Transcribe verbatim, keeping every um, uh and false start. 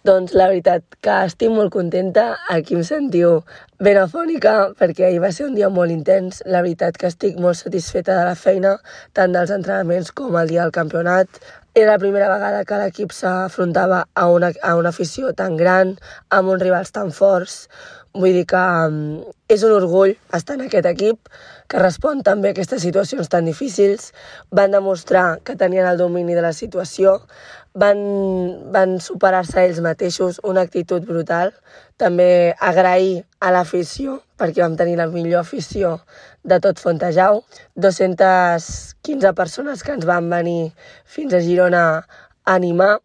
Doncs la veritat que estic molt contenta, aquí em sentiu ben afònica perquè ahir va ser un dia molt intens. La veritat que estic molt satisfeta de la feina, tant dels entrenaments com el dia del campionat. Era la primera vegada que l'equip s'afrontava a una, a una afició tan gran, amb uns rivals tan forts. Vull dir que um, és un orgull estar en aquest equip, que respon també a aquestes situacions tan difícils. Van demostrar que tenien el domini de la situació, van, van superar-se ells mateixos, una actitud brutal. També agrair a l'afició, perquè vam tenir la millor afició de tot Fontejau. dues-centes quinze persones que ens van venir fins a Girona a animar.